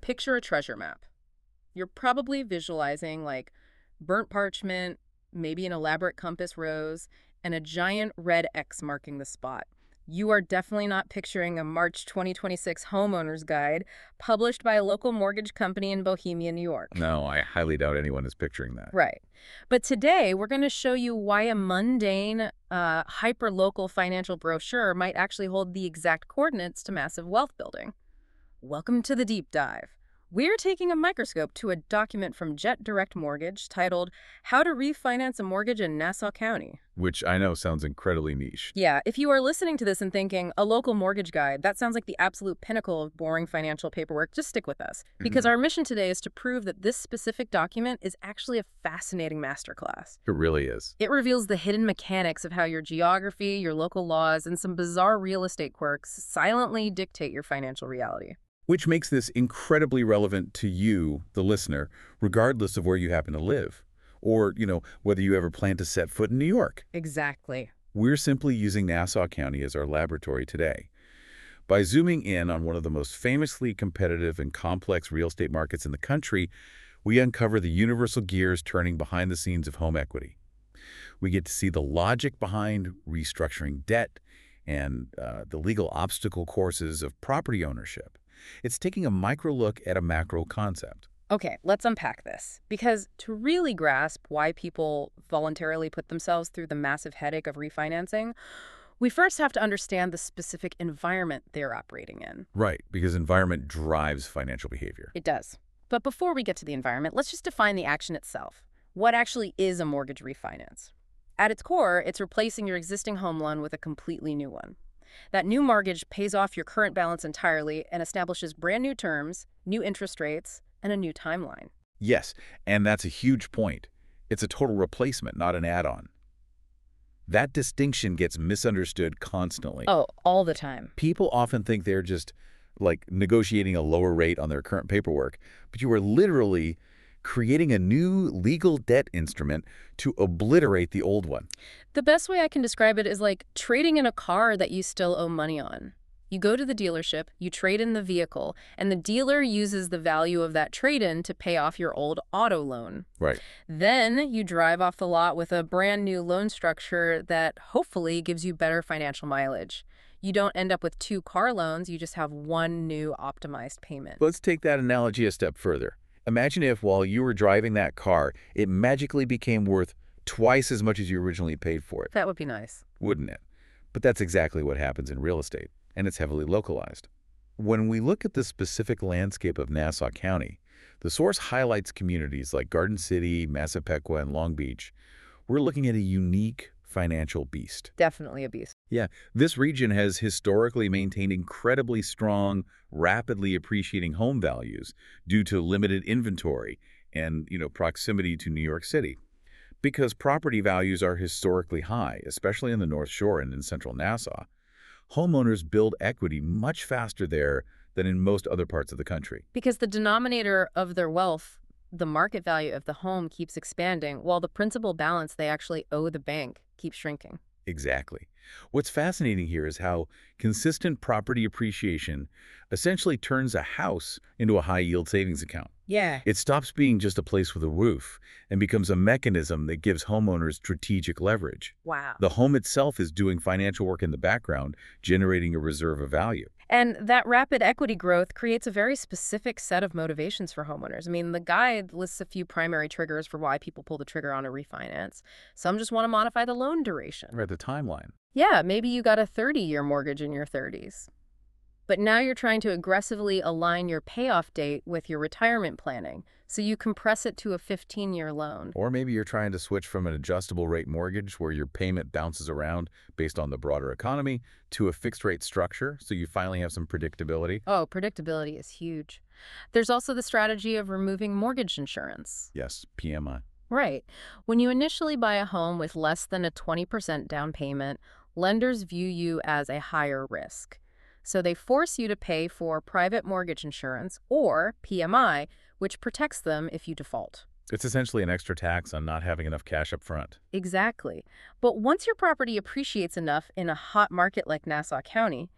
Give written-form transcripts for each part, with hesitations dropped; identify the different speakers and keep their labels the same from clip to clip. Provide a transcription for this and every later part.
Speaker 1: Picture a treasure map. You're probably visualizing like burnt parchment, maybe an elaborate compass rose, and a giant red X marking the spot. You are definitely not picturing a March 2026 homeowner's guide published by a local mortgage company in Bohemia, New York.
Speaker 2: No, I highly doubt anyone is picturing that.
Speaker 1: Right. But today, we're going to show you why a mundane, hyper-local financial brochure might actually hold the exact coordinates to massive wealth building. Welcome to the deep dive. We're taking a microscope to a document from Jet Direct Mortgage titled How to Refinance a Mortgage in Nassau County.
Speaker 2: Which I know sounds incredibly niche.
Speaker 1: Yeah, if you are listening to this and thinking, a local mortgage guide, that sounds like the absolute pinnacle of boring financial paperwork, just stick with us. Because our mission today is to prove that this specific document is actually a fascinating masterclass.
Speaker 2: It really is.
Speaker 1: It reveals the hidden mechanics of how your geography, your local laws, and some bizarre real estate quirks silently dictate your financial reality.
Speaker 2: Which makes this incredibly relevant to you, the listener, regardless of where you happen to live. Or, whether you ever plan to set foot in New York.
Speaker 1: Exactly.
Speaker 2: We're simply using Nassau County as our laboratory today. By zooming in on one of the most famously competitive and complex real estate markets in the country, we uncover the universal gears turning behind the scenes of home equity. We get to see the logic behind restructuring debt and the legal obstacle courses of property ownership. It's taking a micro look at a macro concept.
Speaker 1: Okay, let's unpack this. Because to really grasp why people voluntarily put themselves through the massive headache of refinancing, we first have to understand the specific environment they're operating in.
Speaker 2: Right, because environment drives financial behavior.
Speaker 1: It does. But before we get to the environment, let's just define the action itself. What actually is a mortgage refinance? At its core, it's replacing your existing home loan with a completely new one. That new mortgage pays off your current balance entirely and establishes brand new terms, new interest rates, and a new timeline.
Speaker 2: Yes, and that's a huge point. It's a total replacement, not an add-on. That distinction gets misunderstood constantly.
Speaker 1: Oh, all the time.
Speaker 2: People often think they're just, negotiating a lower rate on their current paperwork, but you are literally creating a new legal debt instrument to obliterate the old one.
Speaker 1: The best way I can describe it is like trading in a car that you still owe money on. You go to the dealership, you trade in the vehicle, and the dealer uses the value of that trade-in to pay off your old auto loan.
Speaker 2: Right.
Speaker 1: Then you drive off the lot with a brand new loan structure that hopefully gives you better financial mileage. You don't end up with two car loans, you just have one new optimized payment.
Speaker 2: Let's take that analogy a step further. Imagine if, while you were driving that car, it magically became worth twice as much as you originally paid for it.
Speaker 1: That would be nice.
Speaker 2: Wouldn't it? But that's exactly what happens in real estate, and it's heavily localized. When we look at the specific landscape of Nassau County, the source highlights communities like Garden City, Massapequa, and Long Beach. We're looking at a unique financial beast.
Speaker 1: Definitely a beast.
Speaker 2: Yeah, this region has historically maintained incredibly strong, rapidly appreciating home values due to limited inventory and, proximity to New York City. Because property values are historically high, especially in the North Shore and in central Nassau, homeowners build equity much faster there than in most other parts of the country.
Speaker 1: Because the denominator of their wealth, the market value of the home, keeps expanding, while the principal balance they actually owe the bank keeps shrinking.
Speaker 2: Exactly. What's fascinating here is how consistent property appreciation essentially turns a house into a high-yield savings account.
Speaker 1: Yeah.
Speaker 2: It stops being just a place with a roof and becomes a mechanism that gives homeowners strategic leverage.
Speaker 1: Wow.
Speaker 2: The home itself is doing financial work in the background, generating a reserve of value.
Speaker 1: And that rapid equity growth creates a very specific set of motivations for homeowners. I mean, the guide lists a few primary triggers for why people pull the trigger on a refinance. Some just want to modify the loan duration.
Speaker 2: Or the timeline.
Speaker 1: Yeah, maybe you got a 30-year mortgage in your 30s. But now you're trying to aggressively align your payoff date with your retirement planning, so you compress it to a 15-year loan.
Speaker 2: Or maybe you're trying to switch from an adjustable rate mortgage where your payment bounces around based on the broader economy to a fixed rate structure, so you finally have some predictability.
Speaker 1: Oh, predictability is huge. There's also the strategy of removing mortgage insurance.
Speaker 2: Yes, PMI.
Speaker 1: Right. When you initially buy a home with less than a 20% down payment, lenders view you as a higher risk. So they force you to pay for private mortgage insurance, or PMI, which protects them if you default.
Speaker 2: It's essentially an extra tax on not having enough cash up front.
Speaker 1: Exactly. But once your property appreciates enough in a hot market like Nassau County,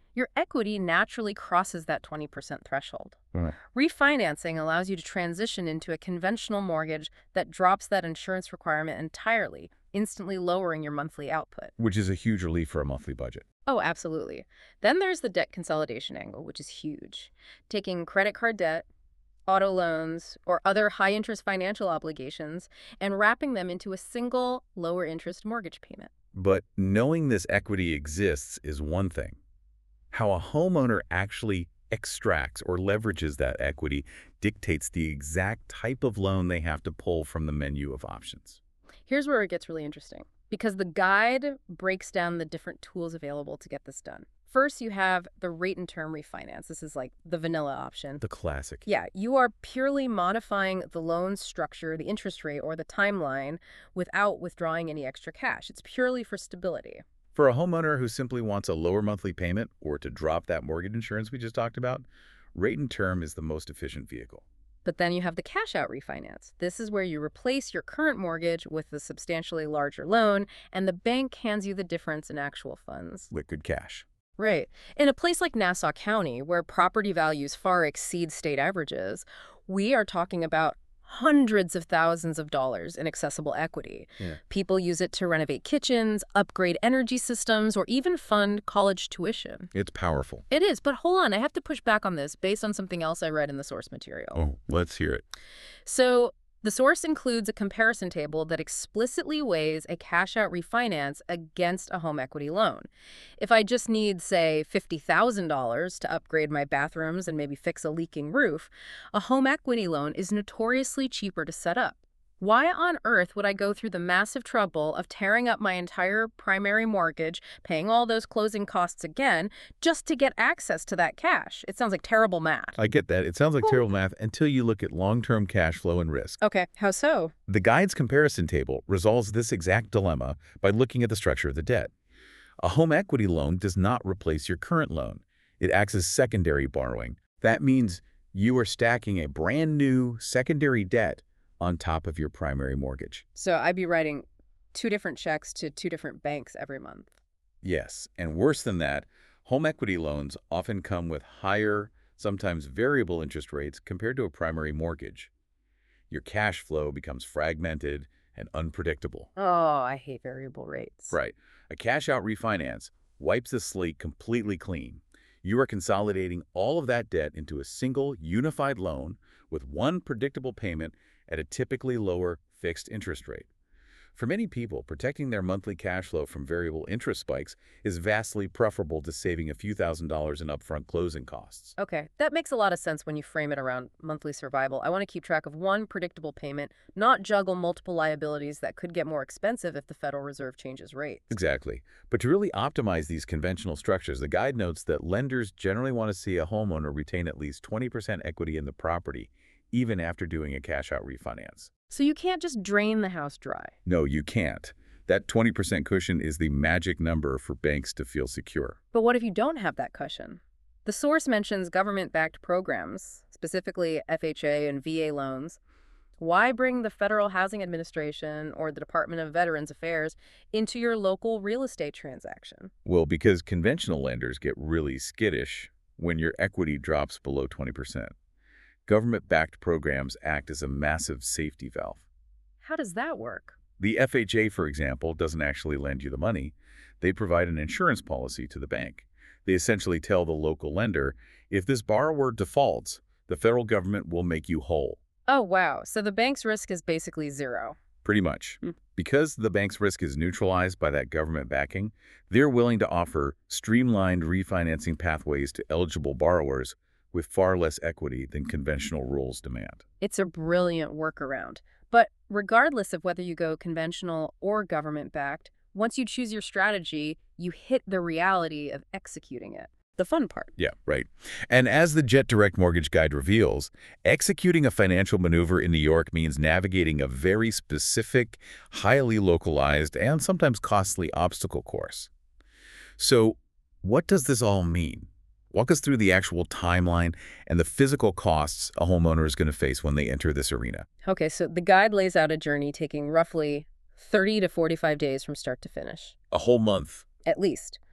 Speaker 1: your equity naturally crosses that 20% threshold.
Speaker 2: Right.
Speaker 1: Refinancing allows you to transition into a conventional mortgage that drops that insurance requirement entirely, instantly lowering your monthly output.
Speaker 2: Which is a huge relief for a monthly budget.
Speaker 1: Oh, absolutely. Then there's the debt consolidation angle, which is huge. Taking credit card debt, auto loans, or other high-interest financial obligations and wrapping them into a single, lower-interest mortgage payment.
Speaker 2: But knowing this equity exists is one thing. How a homeowner actually extracts or leverages that equity dictates the exact type of loan they have to pull from the menu of options.
Speaker 1: Here's where it gets really interesting, because the guide breaks down the different tools available to get this done. First, you have the rate and term refinance. This is like the vanilla option.
Speaker 2: The classic.
Speaker 1: Yeah, you are purely modifying the loan structure, the interest rate, or the timeline without withdrawing any extra cash. It's purely for stability.
Speaker 2: For a homeowner who simply wants a lower monthly payment or to drop that mortgage insurance we just talked about, rate and term is the most efficient vehicle.
Speaker 1: But then you have the cash out refinance. This is where you replace your current mortgage with a substantially larger loan, and the bank hands you the difference in actual funds.
Speaker 2: Liquid cash.
Speaker 1: Right. In a place like Nassau County, where property values far exceed state averages, we are talking about hundreds of thousands of dollars in accessible equity.
Speaker 2: Yeah.
Speaker 1: People use it to renovate kitchens, upgrade energy systems, or even fund college tuition.
Speaker 2: It's powerful.
Speaker 1: It is, but hold on, I have to push back on this based on something else I read in the source material.
Speaker 2: Oh, let's hear it.
Speaker 1: So the source includes a comparison table that explicitly weighs a cash-out refinance against a home equity loan. If I just need, say, $50,000 to upgrade my bathrooms and maybe fix a leaking roof, a home equity loan is notoriously cheaper to set up. Why on earth would I go through the massive trouble of tearing up my entire primary mortgage, paying all those closing costs again, just to get access to that cash? It sounds like terrible math.
Speaker 2: I get that. It sounds like terrible math until you look at long-term cash flow and risk.
Speaker 1: Okay, how so?
Speaker 2: The guide's comparison table resolves this exact dilemma by looking at the structure of the debt. A home equity loan does not replace your current loan. It acts as secondary borrowing. That means you are stacking a brand new secondary debt on top of your primary mortgage.
Speaker 1: So I'd be writing 2 different checks to 2 different banks every month.
Speaker 2: Yes, and worse than that, home equity loans often come with higher, sometimes variable interest rates compared to a primary mortgage. Your cash flow becomes fragmented and unpredictable.
Speaker 1: Oh, I hate variable rates.
Speaker 2: Right. A cash-out refinance wipes the slate completely clean. You are consolidating all of that debt into a single, unified loan with one predictable payment at a typically lower fixed interest rate. For many people, protecting their monthly cash flow from variable interest spikes is vastly preferable to saving a few $1,000s in upfront closing costs.
Speaker 1: Okay, that makes a lot of sense when you frame it around monthly survival. I want to keep track of one predictable payment, not juggle multiple liabilities that could get more expensive if the Federal Reserve changes rates.
Speaker 2: Exactly. But to really optimize these conventional structures, the guide notes that lenders generally want to see a homeowner retain at least 20% equity in the property, even after doing a cash-out refinance.
Speaker 1: So you can't just drain the house dry.
Speaker 2: No, you can't. That 20% cushion is the magic number for banks to feel secure.
Speaker 1: But what if you don't have that cushion? The source mentions government-backed programs, specifically FHA and VA loans. Why bring the Federal Housing Administration or the Department of Veterans Affairs into your local real estate transaction?
Speaker 2: Well, because conventional lenders get really skittish when your equity drops below 20%. Government-backed programs act as a massive safety valve.
Speaker 1: How does that work?
Speaker 2: The FHA, for example, doesn't actually lend you the money. They provide an insurance policy to the bank. They essentially tell the local lender, if this borrower defaults, the federal government will make you whole.
Speaker 1: Oh, wow. So the bank's risk is basically zero.
Speaker 2: Pretty much. Because the bank's risk is neutralized by that government backing, they're willing to offer streamlined refinancing pathways to eligible borrowers with far less equity than conventional rules demand.
Speaker 1: It's a brilliant workaround. But regardless of whether you go conventional or government-backed, once you choose your strategy, you hit the reality of executing it. The fun part.
Speaker 2: Yeah, right. And as the Jet Direct Mortgage Guide reveals, executing a financial maneuver in New York means navigating a very specific, highly localized, and sometimes costly obstacle course. So, what does this all mean? Walk us through the actual timeline and the physical costs a homeowner is going to face when they enter this arena.
Speaker 1: Okay, so the guide lays out a journey taking roughly 30 to 45 days from start to finish.
Speaker 2: A whole month.
Speaker 1: At least.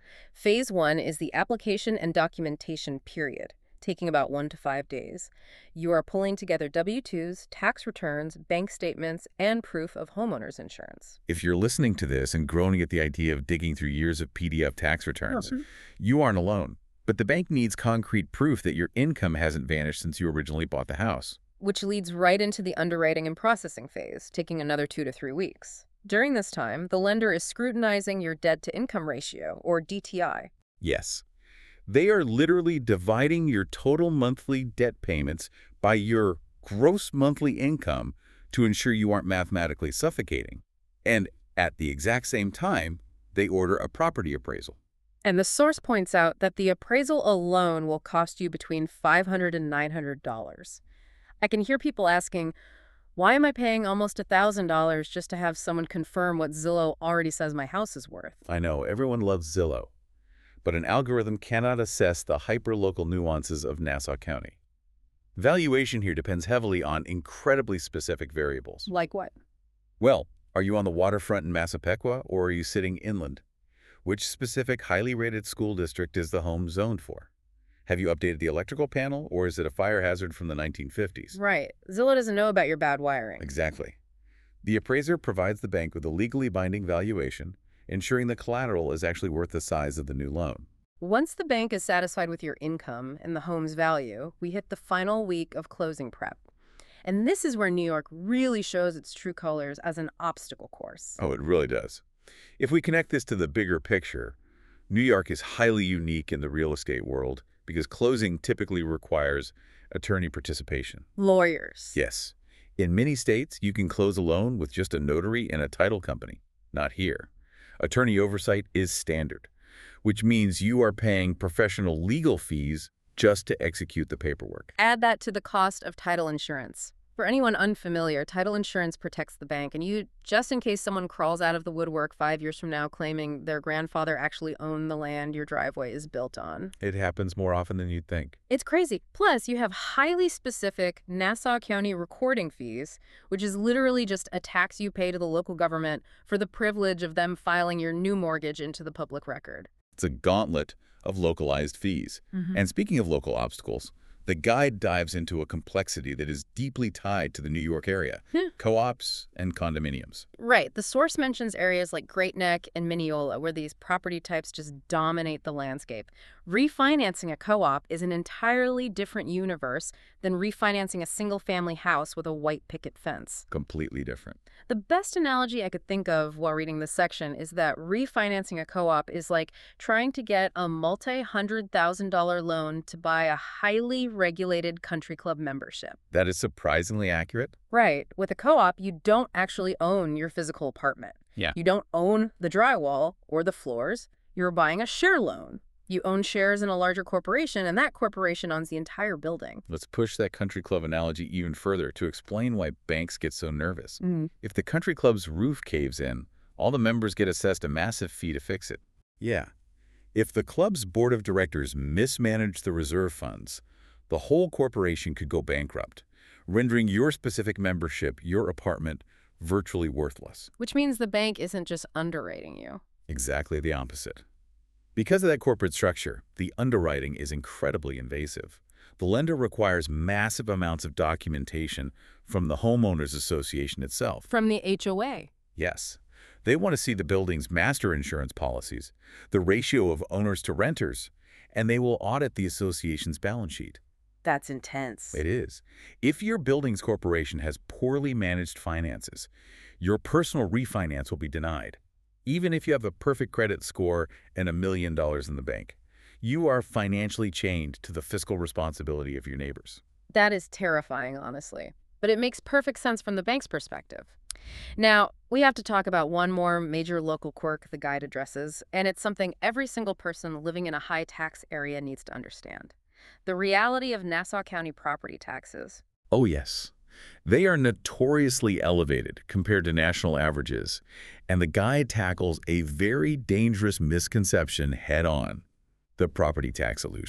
Speaker 1: Phase 1 is the application and documentation period, taking about 1 to 5 days. You are pulling together W-2s, tax returns, bank statements, and proof of homeowner's insurance.
Speaker 2: If you're listening to this and groaning at the idea of digging through years of PDF tax returns,
Speaker 1: Mhm.
Speaker 2: you aren't alone. But the bank needs concrete proof that your income hasn't vanished since you originally bought the house.
Speaker 1: Which leads right into the underwriting and processing phase, taking another 2 to 3 weeks. During this time, the lender is scrutinizing your debt-to-income ratio, or DTI.
Speaker 2: Yes. They are literally dividing your total monthly debt payments by your gross monthly income to ensure you aren't mathematically suffocating. And at the exact same time, they order a property appraisal.
Speaker 1: And the source points out that the appraisal alone will cost you between $500 and $900. I can hear people asking, why am I paying almost $1,000 just to have someone confirm what Zillow already says my house is worth?
Speaker 2: I know, everyone loves Zillow, but an algorithm cannot assess the hyperlocal nuances of Nassau County. Valuation here depends heavily on incredibly specific variables.
Speaker 1: Like what?
Speaker 2: Well, are you on the waterfront in Massapequa, or are you sitting inland? Which specific highly rated school district is the home zoned for? Have you updated the electrical panel, or is it a fire hazard from the 1950s?
Speaker 1: Right. Zillow doesn't know about your bad wiring.
Speaker 2: Exactly. The appraiser provides the bank with a legally binding valuation, ensuring the collateral is actually worth the size of the new loan.
Speaker 1: Once the bank is satisfied with your income and the home's value, we hit the final week of closing prep. And this is where New York really shows its true colors as an obstacle course.
Speaker 2: Oh, it really does. If we connect this to the bigger picture, New York is highly unique in the real estate world because closing typically requires attorney participation.
Speaker 1: Lawyers.
Speaker 2: Yes. In many states, you can close a loan with just a notary and a title company. Not here. Attorney oversight is standard, which means you are paying professional legal fees just to execute the paperwork.
Speaker 1: Add that to the cost of title insurance. For anyone unfamiliar, title insurance protects the bank, and just in case someone crawls out of the woodwork 5 years from now claiming their grandfather actually owned the land your driveway is built on.
Speaker 2: It happens more often than you'd think.
Speaker 1: It's crazy. Plus, you have highly specific Nassau County recording fees, which is literally just a tax you pay to the local government for the privilege of them filing your new mortgage into the public record.
Speaker 2: It's a gauntlet of localized fees. And speaking of local obstacles, the guide dives into a complexity that is deeply tied to the New York area, co-ops and condominiums.
Speaker 1: Right. The source mentions areas like Great Neck and Mineola, where these property types just dominate the landscape. Refinancing a co-op is an entirely different universe than refinancing a single-family house with a white picket fence.
Speaker 2: Completely different.
Speaker 1: The best analogy I could think of while reading this section is that refinancing a co-op is like trying to get a multi-$100,000 loan to buy a highly regulated country club membership.
Speaker 2: That is surprisingly accurate.
Speaker 1: Right. With a co-op, you don't actually own your physical apartment.
Speaker 2: Yeah.
Speaker 1: You don't own the drywall or the floors. You're buying a share loan. You own shares in a larger corporation, and that corporation owns the entire building.
Speaker 2: Let's push that country club analogy even further to explain why banks get so nervous. If the country club's roof caves in, all the members get assessed a massive fee to fix it. Yeah. If the club's board of directors mismanage the reserve funds, the whole corporation could go bankrupt, rendering your specific membership, your apartment, virtually worthless.
Speaker 1: Which means the bank isn't just underwriting you.
Speaker 2: Exactly the opposite. Because of that corporate structure, the underwriting is incredibly invasive. The lender requires massive amounts of documentation from the homeowners association itself.
Speaker 1: From the HOA.
Speaker 2: Yes. They want to see the building's master insurance policies, the ratio of owners to renters, and they will audit the association's balance sheet.
Speaker 1: That's intense.
Speaker 2: It is. If your building's corporation has poorly managed finances, your personal refinance will be denied. Even if you have a perfect credit score and $1 million in the bank, you are financially chained to the fiscal responsibility of your neighbors.
Speaker 1: That is terrifying, honestly. But it makes perfect sense from the bank's perspective. Now, we have to talk about one more major local quirk the guide addresses, and it's something every single person living in a high-tax area needs to understand. The reality of Nassau County property taxes.
Speaker 2: Oh, yes. They are notoriously elevated compared to national averages, and the guide tackles a very dangerous misconception head-on: the property tax illusion.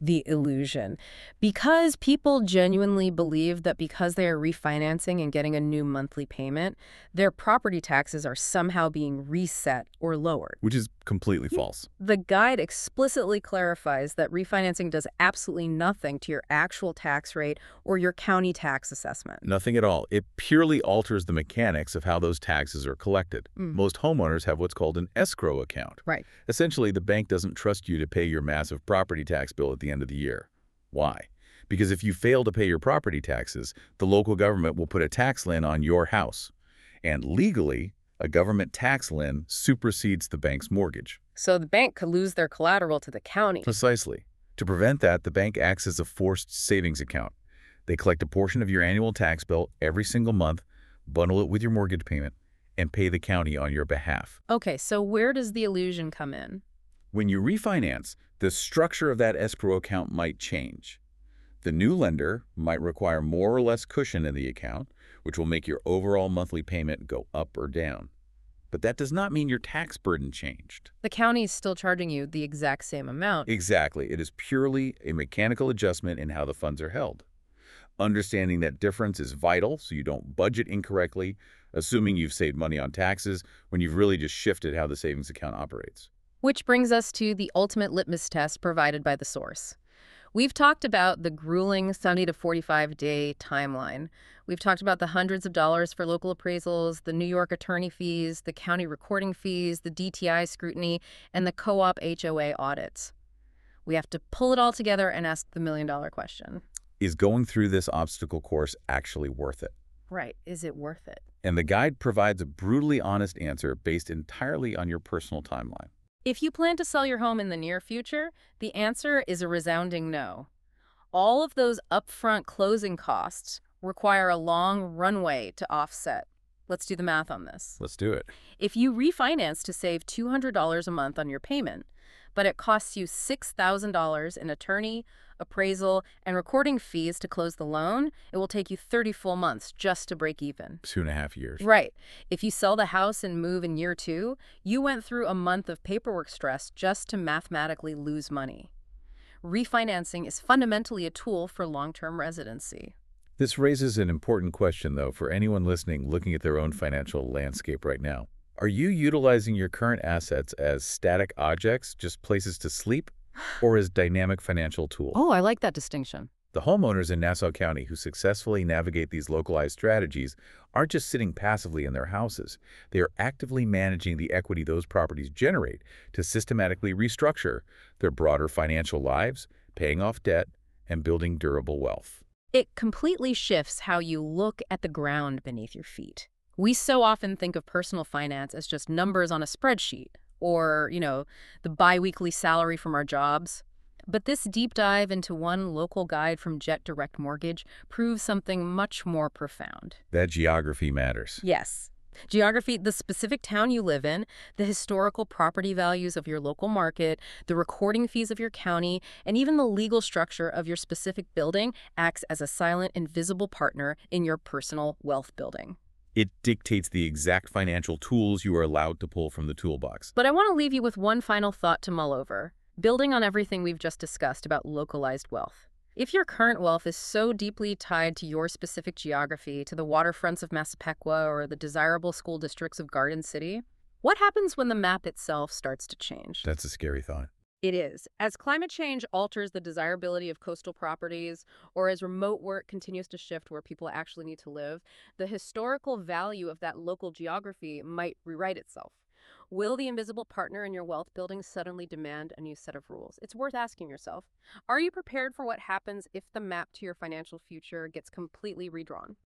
Speaker 1: The illusion. Because people genuinely believe that because they are refinancing and getting a new monthly payment, their property taxes are somehow being reset or lowered.
Speaker 2: Which is completely false.
Speaker 1: The guide explicitly clarifies that refinancing does absolutely nothing to your actual tax rate or your county tax assessment.
Speaker 2: Nothing at all. It purely alters the mechanics of how those taxes are collected. Most homeowners have what's called an escrow account.
Speaker 1: Right.
Speaker 2: Essentially, the bank doesn't trust you to pay your massive property tax bill at the end of the year. Why? Because if you fail to pay your property taxes, the local government will put a tax lien on your house. And legally, a government tax lien supersedes the bank's mortgage.
Speaker 1: So the bank could lose their collateral to the county.
Speaker 2: Precisely. To prevent that, the bank acts as a forced savings account. They collect a portion of your annual tax bill every single month, bundle it with your mortgage payment, and pay the county on your behalf.
Speaker 1: Okay, so where does the illusion come in?
Speaker 2: When you refinance, the structure of that escrow account might change. The new lender might require more or less cushion in the account, which will make your overall monthly payment go up or down. But that does not mean your tax burden changed.
Speaker 1: The county is still charging you the exact same amount.
Speaker 2: Exactly. It is purely a mechanical adjustment in how the funds are held. Understanding that difference is vital so you don't budget incorrectly, assuming you've saved money on taxes when you've really just shifted how the savings account operates.
Speaker 1: Which brings us to the ultimate litmus test provided by the source. We've talked about the grueling 70 to 45-day timeline. We've talked about the hundreds of dollars for local appraisals, the New York attorney fees, the county recording fees, the DTI scrutiny, and the co-op HOA audits. We have to pull it all together and ask the million-dollar question.
Speaker 2: Is going through this obstacle course actually worth it?
Speaker 1: Right. Is it worth it?
Speaker 2: And the guide provides a brutally honest answer based entirely on your personal timeline.
Speaker 1: If you plan to sell your home in the near future, the answer is a resounding no. All of those upfront closing costs require a long runway to offset. Let's do the math on this.
Speaker 2: Let's do it.
Speaker 1: If you refinance to save $200 a month on your payment, but it costs you $6,000 in attorney, appraisal, and recording fees to close the loan, it will take you 30 full months just to break even.
Speaker 2: 2.5 years.
Speaker 1: Right. If you sell the house and move in year 2, you went through a month of paperwork stress just to mathematically lose money. Refinancing is fundamentally a tool for long-term residency.
Speaker 2: This raises an important question, though, for anyone listening looking at their own financial landscape right now. Are you utilizing your current assets as static objects, just places to sleep, or as dynamic financial tools?
Speaker 1: Oh, I like that distinction.
Speaker 2: The homeowners in Nassau County who successfully navigate these localized strategies aren't just sitting passively in their houses. They are actively managing the equity those properties generate to systematically restructure their broader financial lives, paying off debt, and building durable wealth.
Speaker 1: It completely shifts how you look at the ground beneath your feet. We so often think of personal finance as just numbers on a spreadsheet or, the biweekly salary from our jobs. But this deep dive into one local guide from Jet Direct Mortgage proves something much more profound.
Speaker 2: That geography matters.
Speaker 1: Yes. Geography, the specific town you live in, the historical property values of your local market, the recording fees of your county, and even the legal structure of your specific building acts as a silent, invisible partner in your personal wealth building.
Speaker 2: It dictates the exact financial tools you are allowed to pull from the toolbox.
Speaker 1: But I want to leave you with one final thought to mull over, building on everything we've just discussed about localized wealth. If your current wealth is so deeply tied to your specific geography, to the waterfronts of Massapequa or the desirable school districts of Garden City, what happens when the map itself starts to change?
Speaker 2: That's a scary thought.
Speaker 1: It is. As climate change alters the desirability of coastal properties, or as remote work continues to shift where people actually need to live, the historical value of that local geography might rewrite itself. Will the invisible partner in your wealth building suddenly demand a new set of rules? It's worth asking yourself. Are you prepared for what happens if the map to your financial future gets completely redrawn?